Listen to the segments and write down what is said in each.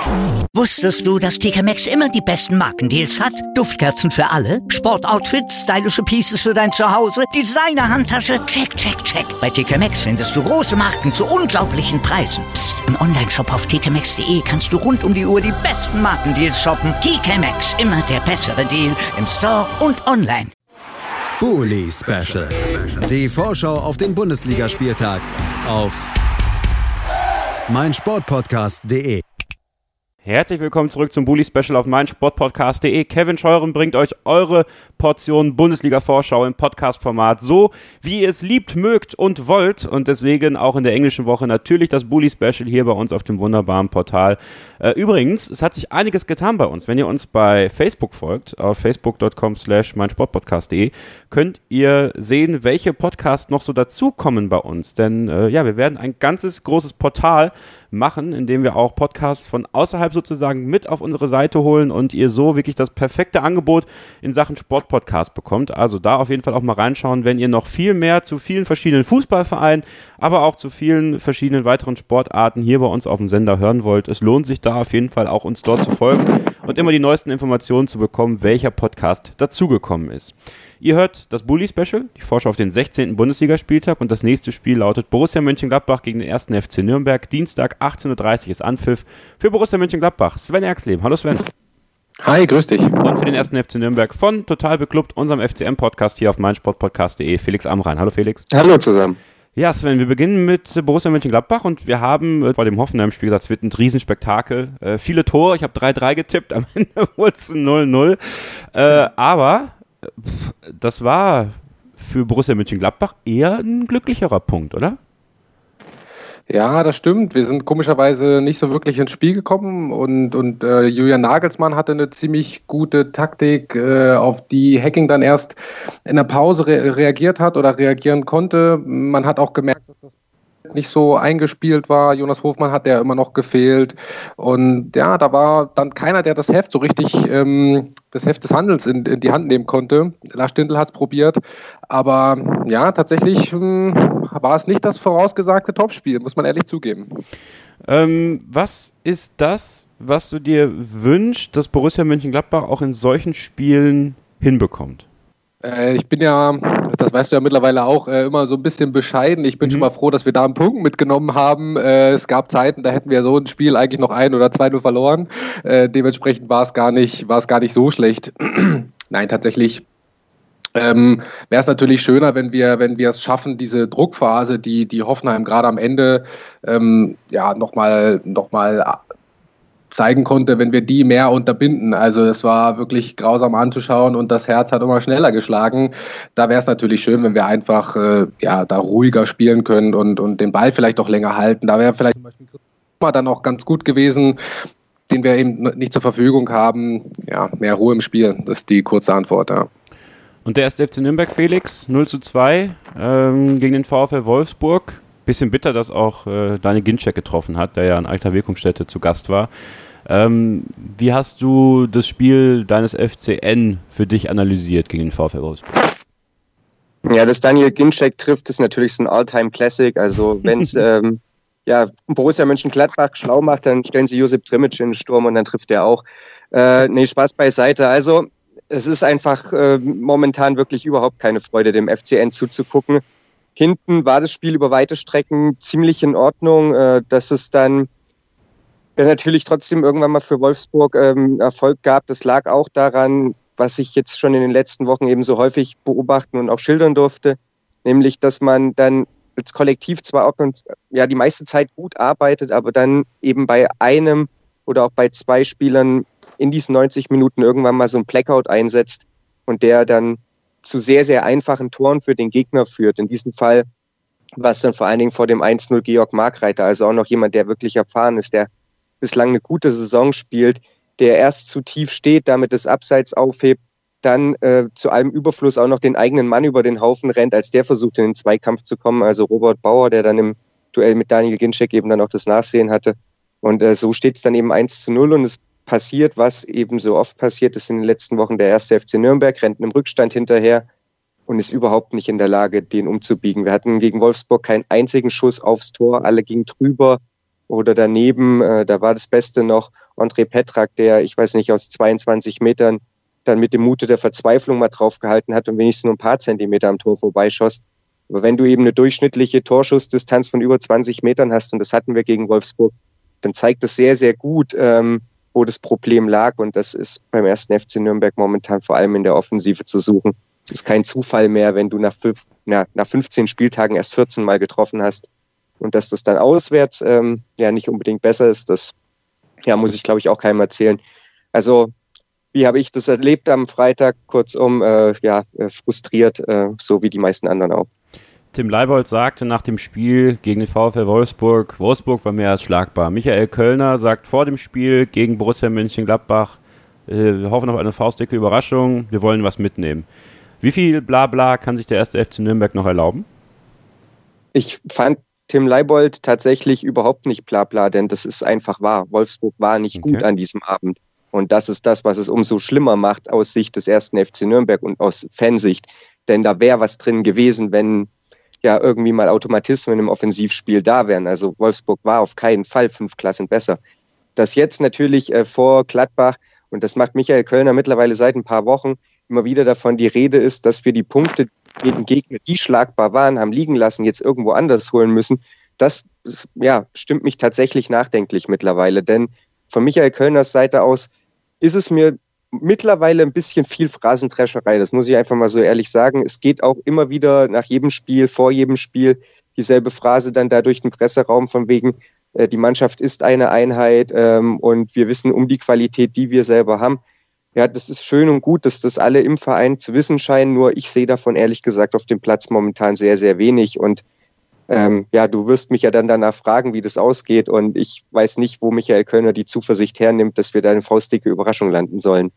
Wusstest du, dass TK Maxx immer die besten Markendeals hat? Duftkerzen für alle, Sportoutfits, stylische Pieces für dein Zuhause, Designer-Handtasche, check, check, check. Bei TK Maxx findest du große Marken zu unglaublichen Preisen. Psst. Im Onlineshop auf tkmaxx.de kannst du rund um die Uhr die besten Markendeals shoppen. TK Maxx, immer der bessere Deal im Store und online. Bully Special. Die Vorschau auf den Bundesligaspieltag auf meinsportpodcast.de. Herzlich willkommen zurück zum Bully Special auf meinsportpodcast.de. Kevin Scheuren bringt euch eure Portion Bundesliga-Vorschau im Podcast-Format, so wie ihr es liebt, mögt und wollt. Und deswegen auch in der englischen Woche natürlich das Bully Special hier bei uns auf dem wunderbaren Portal. Übrigens, es hat sich einiges getan bei uns. Wenn ihr uns bei Facebook folgt, auf facebook.com/meinsportpodcast.de, könnt ihr sehen, welche Podcasts noch so dazukommen bei uns. Denn wir werden ein ganzes großes Portal machen, indem wir auch Podcasts von außerhalb sozusagen mit auf unsere Seite holen und ihr so wirklich das perfekte Angebot in Sachen Sportpodcast bekommt. Also da auf jeden Fall auch mal reinschauen, wenn ihr noch viel mehr zu vielen verschiedenen Fußballvereinen, aber auch zu vielen verschiedenen weiteren Sportarten hier bei uns auf dem Sender hören wollt. Es lohnt sich da auf jeden Fall auch uns dort zu folgen und immer die neuesten Informationen zu bekommen, welcher Podcast dazugekommen ist. Ihr hört das Bully Special, die Vorschau auf den 16. Bundesligaspieltag, und das nächste Spiel lautet Borussia Mönchengladbach gegen den 1. FC Nürnberg. Dienstag 18:30 Uhr ist Anpfiff für Borussia Mönchengladbach. Sven Erxleben. Hallo Sven. Hi, grüß dich. Und für den 1. FC Nürnberg von Total Beklubbt, unserem FCM-Podcast hier auf meinsportpodcast.de, Felix Amrain. Hallo Felix. Hallo zusammen. Ja, Sven, wir beginnen mit Borussia Mönchengladbach und wir haben vor dem Hoffenheim-Spiel gesagt, es wird ein Riesenspektakel. Viele Tore, ich habe 3-3 getippt, am Ende wurde es 0-0. Aber das war für Borussia Mönchengladbach eher ein glücklicherer Punkt, oder? Ja, das stimmt. Wir sind komischerweise nicht so wirklich ins Spiel gekommen und Julian Nagelsmann hatte eine ziemlich gute Taktik, auf die Hacking dann erst in der Pause reagiert hat oder reagieren konnte. Man hat auch gemerkt, dass das nicht so eingespielt war. Jonas Hofmann hat ja immer noch gefehlt. Und ja, da war dann keiner, der das Heft so richtig, das Heft des Handelns in die Hand nehmen konnte. Lars Stindl hat es probiert. Aber ja, tatsächlich war es nicht das vorausgesagte Topspiel, muss man ehrlich zugeben. Was ist das, was du dir wünschst, dass Borussia Mönchengladbach auch in solchen Spielen hinbekommt? Ich bin ja, das weißt du ja mittlerweile auch, immer so ein bisschen bescheiden. Ich bin schon mal froh, dass wir da einen Punkt mitgenommen haben. Es gab Zeiten, da hätten wir so ein Spiel eigentlich noch 1 oder 2-0 verloren. Dementsprechend war es gar nicht so schlecht. Nein, tatsächlich wäre es natürlich schöner, wenn wir es schaffen, diese Druckphase, die Hoffenheim gerade am Ende nochmal zeigen konnte, wenn wir die mehr unterbinden. Also es war wirklich grausam anzuschauen und das Herz hat immer schneller geschlagen. Da wäre es natürlich schön, wenn wir einfach da ruhiger spielen können und den Ball vielleicht auch länger halten. Da wäre vielleicht zum Beispiel dann auch ganz gut gewesen, den wir eben nicht zur Verfügung haben. Ja, mehr Ruhe im Spiel, das ist die kurze Antwort, ja. Und der 1. FC Nürnberg, Felix, 0:2 gegen den VfL Wolfsburg. Bisschen bitter, dass auch Daniel Ginczek getroffen hat, der ja in alter Wirkungsstätte zu Gast war. Wie hast du das Spiel deines FCN für dich analysiert gegen den VfL Wolfsburg? Ja, dass Daniel Ginczek trifft, ist natürlich so ein All-Time-Classic. Also wenn es Borussia Mönchengladbach schlau macht, dann stellen sie Josip Trimic in den Sturm und dann trifft er auch. Spaß beiseite. Also es ist einfach momentan wirklich überhaupt keine Freude, dem FCN zuzugucken. Hinten war das Spiel über weite Strecken ziemlich in Ordnung, dass es dann natürlich trotzdem irgendwann mal für Wolfsburg Erfolg gab. Das lag auch daran, was ich jetzt schon in den letzten Wochen eben so häufig beobachten und auch schildern durfte, nämlich, dass man dann als Kollektiv zwar auch die meiste Zeit gut arbeitet, aber dann eben bei einem oder auch bei 2 Spielern in diesen 90 Minuten irgendwann mal so ein Blackout einsetzt und der dann zu sehr, sehr einfachen Toren für den Gegner führt. In diesem Fall war es dann vor allen Dingen vor dem 1-0 Georg Markreiter, also auch noch jemand, der wirklich erfahren ist, der bislang eine gute Saison spielt, der erst zu tief steht, damit das Abseits aufhebt, dann zu allem Überfluss auch noch den eigenen Mann über den Haufen rennt, als der versucht, in den Zweikampf zu kommen. Also Robert Bauer, der dann im Duell mit Daniel Ginczek eben dann auch das Nachsehen hatte. Und so steht es dann eben 1-0 und es passiert, was eben so oft passiert ist in den letzten Wochen. Der 1. FC Nürnberg rennt einem Rückstand hinterher und ist überhaupt nicht in der Lage, den umzubiegen. Wir hatten gegen Wolfsburg keinen einzigen Schuss aufs Tor, alle gingen drüber oder daneben, da war das Beste noch André Petrak, der, ich weiß nicht, aus 22 Metern dann mit dem Mute der Verzweiflung mal draufgehalten hat und wenigstens nur ein paar Zentimeter am Tor vorbeischoss. Aber wenn du eben eine durchschnittliche Torschussdistanz von über 20 Metern hast, und das hatten wir gegen Wolfsburg, dann zeigt das sehr, sehr gut, wo das Problem lag. Und das ist beim 1. FC Nürnberg momentan vor allem in der Offensive zu suchen. Es ist kein Zufall mehr, wenn du nach 15 Spieltagen erst 14 Mal getroffen hast. Und dass das dann auswärts nicht unbedingt besser ist, das muss ich, glaube ich, auch keinem erzählen. Also, wie habe ich das erlebt am Freitag? Kurzum, frustriert, so wie die meisten anderen auch. Tim Leibold sagte nach dem Spiel gegen den VfL Wolfsburg war mehr als schlagbar. Michael Kölner sagt vor dem Spiel gegen Borussia Mönchengladbach, wir hoffen auf eine faustdicke Überraschung, wir wollen was mitnehmen. Wie viel Blabla kann sich der 1. FC Nürnberg noch erlauben? Ich fand Tim Leibold tatsächlich überhaupt nicht Blabla, denn das ist einfach wahr. Wolfsburg war nicht gut an diesem Abend. Und das ist das, was es umso schlimmer macht aus Sicht des 1. FC Nürnberg und aus Fansicht. Denn da wäre was drin gewesen, wenn irgendwie mal Automatismen im Offensivspiel da wären. Also Wolfsburg war auf keinen Fall 5 Klassen besser. Dass jetzt natürlich vor Gladbach, und das macht Michael Kölner mittlerweile seit ein paar Wochen, immer wieder davon die Rede ist, dass wir die Punkte gegen Gegner, die schlagbar waren, haben liegen lassen, jetzt irgendwo anders holen müssen. Das stimmt mich tatsächlich nachdenklich mittlerweile. Denn von Michael Kölners Seite aus ist es mir mittlerweile ein bisschen viel Phrasendrescherei, das muss ich einfach mal so ehrlich sagen. Es geht auch immer wieder nach jedem Spiel, vor jedem Spiel, dieselbe Phrase dann da durch den Presseraum von wegen, die Mannschaft ist eine Einheit und wir wissen um die Qualität, die wir selber haben. Ja, das ist schön und gut, dass das alle im Verein zu wissen scheinen, nur ich sehe davon ehrlich gesagt auf dem Platz momentan sehr, sehr wenig und du wirst mich ja dann danach fragen, wie das ausgeht und ich weiß nicht, wo Michael Kölner die Zuversicht hernimmt, dass wir da eine faustdicke Überraschung landen sollen.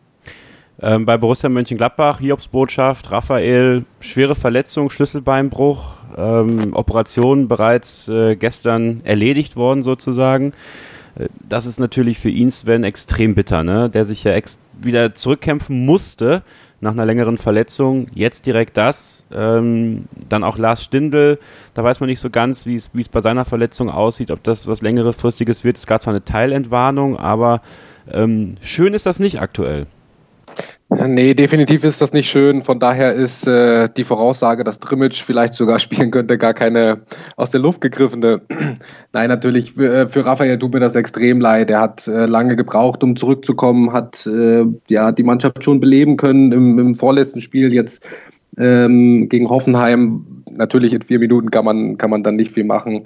Bei Borussia Mönchengladbach, Hiobsbotschaft, Raphael, schwere Verletzung, Schlüsselbeinbruch, Operation bereits gestern erledigt worden sozusagen. Das ist natürlich für ihn, Sven, extrem bitter, ne? Der sich ja wieder zurückkämpfen musste nach einer längeren Verletzung. Jetzt direkt das. Dann auch Lars Stindl. Da weiß man nicht so ganz, wie es bei seiner Verletzung aussieht, ob das was längerefristiges wird. Es gab zwar eine Teilentwarnung, aber schön ist das nicht aktuell. Nee, definitiv ist das nicht schön. Von daher ist die Voraussage, dass Trimic vielleicht sogar spielen könnte, gar keine aus der Luft gegriffene. Nein, natürlich, für Raphael tut mir das extrem leid. Er hat lange gebraucht, um zurückzukommen, hat die Mannschaft schon beleben können im vorletzten Spiel jetzt gegen Hoffenheim. Natürlich in 4 Minuten kann man dann nicht viel machen.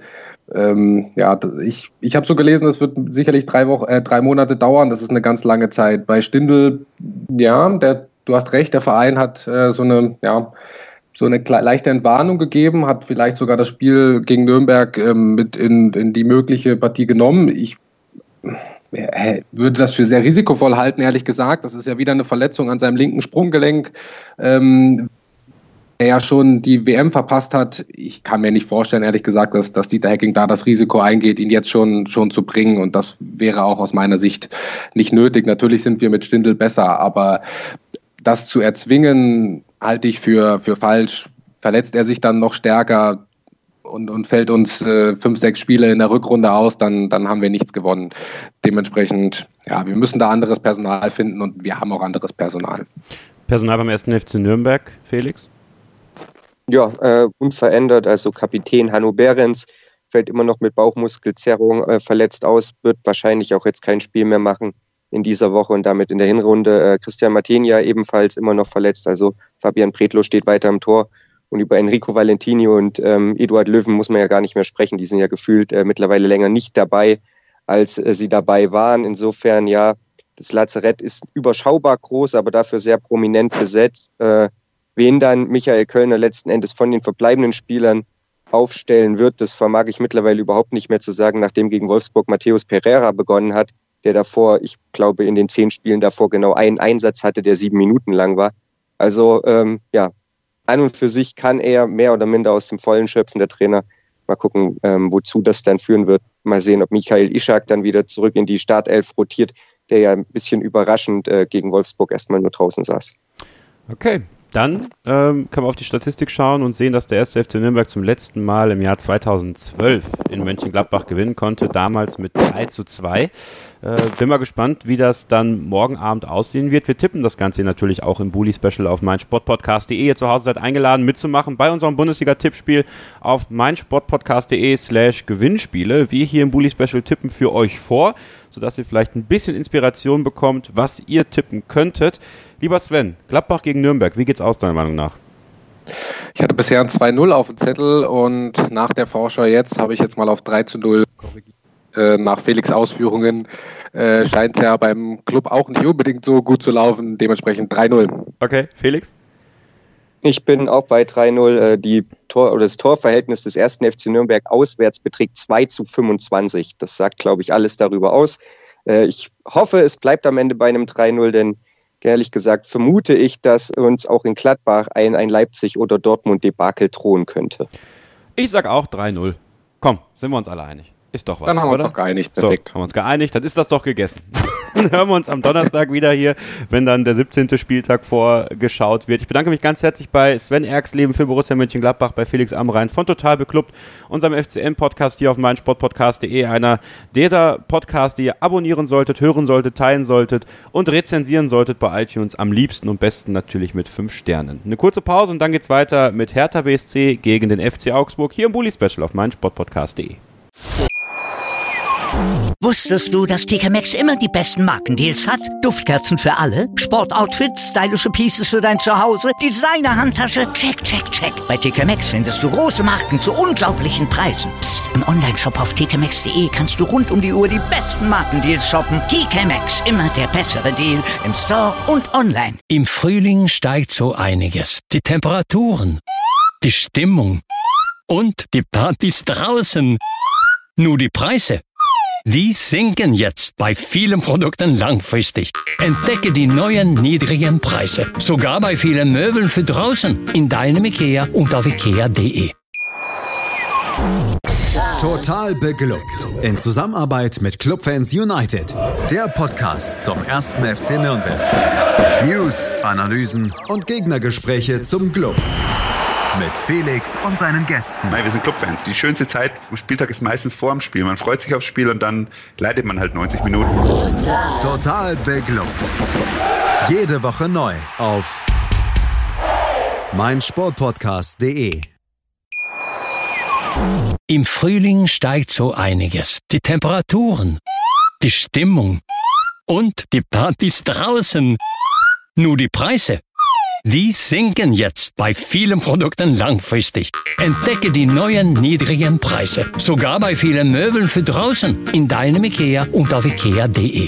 Ich habe so gelesen, es wird sicherlich 3 Monate dauern. Das ist eine ganz lange Zeit. Bei Stindl, du hast recht, der Verein hat so eine leichte Entwarnung gegeben, hat vielleicht sogar das Spiel gegen Nürnberg mit in die mögliche Partie genommen. Ich würde das für sehr risikovoll halten, ehrlich gesagt. Das ist ja wieder eine Verletzung an seinem linken Sprunggelenk. Er ja schon die WM verpasst hat. Ich kann mir nicht vorstellen, ehrlich gesagt, dass Dieter Hecking da das Risiko eingeht, ihn jetzt schon zu bringen. Und das wäre auch aus meiner Sicht nicht nötig. Natürlich sind wir mit Stindl besser, aber das zu erzwingen, halte ich für falsch. Verletzt er sich dann noch stärker und fällt uns 5, 6 Spiele in der Rückrunde aus, dann haben wir nichts gewonnen. Dementsprechend, wir müssen da anderes Personal finden und wir haben auch anderes Personal. Personal beim 1. FC Nürnberg, Felix? Ja, unverändert. Also Kapitän Hanno Behrens fällt immer noch mit Bauchmuskelzerrung verletzt aus, wird wahrscheinlich auch jetzt kein Spiel mehr machen in dieser Woche und damit in der Hinrunde. Christian Matenia ebenfalls immer noch verletzt. Also Fabian Pretlo steht weiter im Tor. Und über Enrico Valentini und Eduard Löwen muss man ja gar nicht mehr sprechen. Die sind ja gefühlt mittlerweile länger nicht dabei, als sie dabei waren. Insofern, das Lazarett ist überschaubar groß, aber dafür sehr prominent besetzt. Wen dann Michael Kölner letzten Endes von den verbleibenden Spielern aufstellen wird, das vermag ich mittlerweile überhaupt nicht mehr zu sagen, nachdem gegen Wolfsburg Mateus Pereira begonnen hat, der davor, ich glaube in den 10 Spielen davor genau einen Einsatz hatte, der 7 Minuten lang war. Also an und für sich kann er mehr oder minder aus dem Vollen schöpfen, der Trainer. Mal gucken, wozu das dann führen wird. Mal sehen, ob Michael Ishak dann wieder zurück in die Startelf rotiert, der ja ein bisschen überraschend gegen Wolfsburg erstmal nur draußen saß. Okay. Dann können wir auf die Statistik schauen und sehen, dass der 1. FC Nürnberg zum letzten Mal im Jahr 2012 in Mönchengladbach gewinnen konnte, damals mit 3:2. Bin mal gespannt, wie das dann morgen Abend aussehen wird. Wir tippen das Ganze natürlich auch im Bully-Special auf meinsportpodcast.de. Ihr zu Hause seid eingeladen mitzumachen bei unserem Bundesliga-Tippspiel auf meinsportpodcast.de/Gewinnspiele. Wir hier im Bully-Special tippen für euch vor, sodass ihr vielleicht ein bisschen Inspiration bekommt, was ihr tippen könntet. Lieber Sven, Gladbach gegen Nürnberg, wie geht's aus deiner Meinung nach? Ich hatte bisher ein 2-0 auf dem Zettel und nach der Vorschau habe ich jetzt mal auf 3:0 korrigiert. Nach Felix' Ausführungen scheint es ja beim Club auch nicht unbedingt so gut zu laufen, dementsprechend 3:0. Okay, Felix? Ich bin auch bei 3:0. Das Torverhältnis des 1. FC Nürnberg auswärts beträgt 2:25. Das sagt, glaube ich, alles darüber aus. Ich hoffe, es bleibt am Ende bei einem 3:0, denn ehrlich gesagt vermute ich, dass uns auch in Gladbach ein Leipzig- oder Dortmund-Debakel drohen könnte. Ich sag auch 3:0. Komm, sind wir uns alle einig. Ist doch was, dann haben wir oder? uns doch geeinigt, perfekt. So, haben wir uns geeinigt, dann ist das doch gegessen. Dann hören wir uns am Donnerstag wieder hier, wenn dann der 17. Spieltag vorgeschaut wird. Ich bedanke mich ganz herzlich bei Sven Erxleben für Borussia Mönchengladbach, bei Felix Amrain von Total Beklubbt, unserem FCM-Podcast hier auf meinsportpodcast.de, einer dieser Podcasts, die ihr abonnieren solltet, hören solltet, teilen solltet und rezensieren solltet bei iTunes, am liebsten und besten natürlich mit 5 Sternen. Eine kurze Pause und dann geht's weiter mit Hertha BSC gegen den FC Augsburg hier im Bully-Special auf meinsportpodcast.de. Wusstest du, dass TK Maxx immer die besten Markendeals hat? Duftkerzen für alle, Sportoutfits, stylische Pieces für dein Zuhause, Designer-Handtasche, check, check, check. Bei TK Maxx findest du große Marken zu unglaublichen Preisen. Psst. Im Onlineshop auf tkmaxx.de kannst du rund um die Uhr die besten Markendeals shoppen. TK Maxx, immer der bessere Deal im Store und online. Im Frühling steigt so einiges. Die Temperaturen, die Stimmung und die Partys draußen. Nur die Preise, die sinken jetzt bei vielen Produkten langfristig. Entdecke die neuen niedrigen Preise. Sogar bei vielen Möbeln für draußen. In deinem IKEA und auf ikea.de. Total beglückt. In Zusammenarbeit mit Clubfans United. Der Podcast zum 1. FC Nürnberg. News, Analysen und Gegnergespräche zum Club. Mit Felix und seinen Gästen. Nein, wir sind Clubfans. Die schönste Zeit am Spieltag ist meistens vor dem Spiel. Man freut sich aufs Spiel und dann leidet man halt 90 Minuten. Total beglückt. Jede Woche neu auf meinsportpodcast.de. Im Frühling steigt so einiges. Die Temperaturen, die Stimmung und die Partys draußen. Nur die Preise, die sinken jetzt bei vielen Produkten langfristig. Entdecke die neuen niedrigen Preise. Sogar bei vielen Möbeln für draußen. In deinem IKEA und auf ikea.de.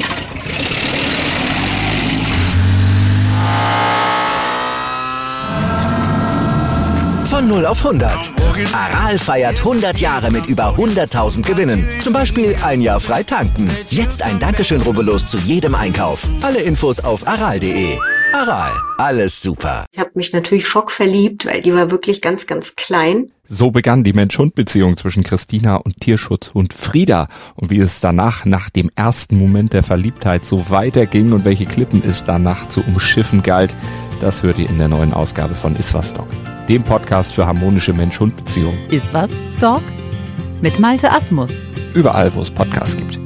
Von 0 auf 100. Aral feiert 100 Jahre mit über 100.000 Gewinnen. Zum Beispiel ein Jahr frei tanken. Jetzt ein Dankeschön, rubbellos zu jedem Einkauf. Alle Infos auf aral.de. Aral, alles super. Ich habe mich natürlich schockverliebt, weil die war wirklich ganz, ganz klein. So begann die Mensch-Hund-Beziehung zwischen Christina und Tierschutzhund Frieda. Und wie es danach, nach dem ersten Moment der Verliebtheit, so weiterging und welche Klippen es danach zu umschiffen galt, das hört ihr in der neuen Ausgabe von Iswas Dog, dem Podcast für harmonische Mensch-Hund-Beziehungen. Iswas Dog? Mit Malte Asmus. Überall, wo es Podcasts gibt.